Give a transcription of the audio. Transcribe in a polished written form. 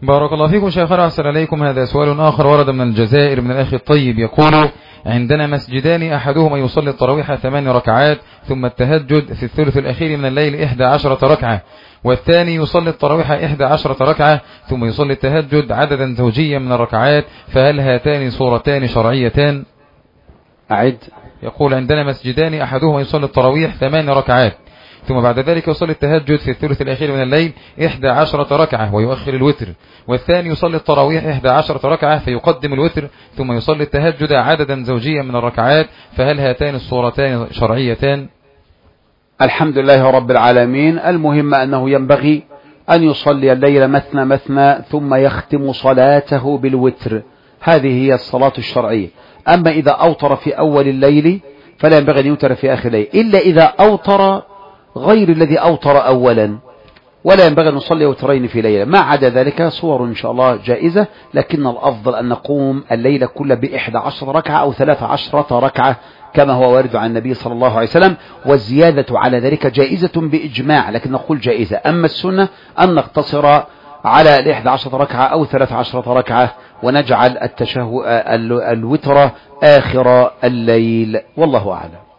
بارك الله فيكم شيخنا، أحسن عليكم. هذا سؤال آخر ورد من الجزائر من الأخ الطيب، يقول: عندنا مسجدان، أحدهما يصلي التراويح 8 ركعات ثم التهجد في الثلث الأخير من الليل 11 ركعة، والثاني يصلي التراويح 11 ركعة ثم يصلي التهجد عددا زوجيا من الركعات، فهل هاتان صورتان شرعيتان؟ أعد. يقول: عندنا مسجدان، أحدهما يصلي التراويح 8 ركعات ثم بعد ذلك يصلي التهجد في الثلث الأخير من الليل 11 ركعة ويؤخر الوتر، والثاني يصلي التراويح 11 ركعة فيقدم الوتر ثم يصلي التهجد عددا زوجيا من الركعات، فهل هاتان الصورتان شرعيتان؟ الحمد لله رب العالمين. المهم أنه ينبغي أن يصلي الليل مثنى مثنى ثم يختم صلاته بالوتر، هذه هي الصلاة الشرعية. أما إذا أوتر في أول الليل فلا ينبغي أن يوتر في آخر الليل، إلا إذا أوتر غير الذي أوتر أولا، ولا ينبغي أن نصلي وترين في ليلة. ما عدا ذلك صور إن شاء الله جائزة، لكن الأفضل أن نقوم الليلة كله ب11 ركعة أو 13 ركعة كما هو وارد عن النبي صلى الله عليه وسلم، والزيادة على ذلك جائزة بإجماع، لكن نقول جائزة. أما السنة أن نقتصر على 11 ركعة أو 13 ركعة، ونجعل الوتر آخر الليل، والله أعلم.